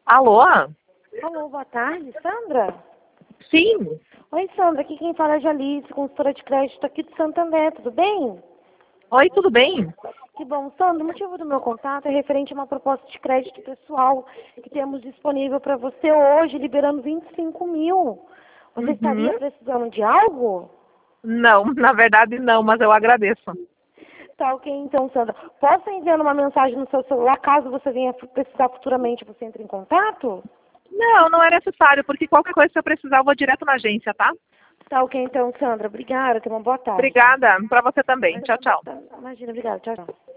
Alô? Alô, boa tarde, Sandra? Sim. Oi, Sandra, aqui quem fala é Jalice, consultora de crédito aqui de Santo André, tudo bem? Oi, tudo bem? Que bom, Sandra, o motivo do meu contato é referente a uma proposta de crédito pessoal que temos disponível para você hoje, liberando 25 mil. Você estaria precisando de algo? Não, na verdade não, mas eu agradeço. Tá ok, então, Sandra. Posso enviar uma mensagem no seu celular, caso você venha precisar futuramente, você entre em contato? Não, não é necessário, porque qualquer coisa que eu precisar eu vou direto na agência, tá? Tá ok, então, Sandra. Obrigada, tenha uma boa tarde. Obrigada. Pra você também. Tchau, tchau. Imagina, obrigada. Tchau, tchau.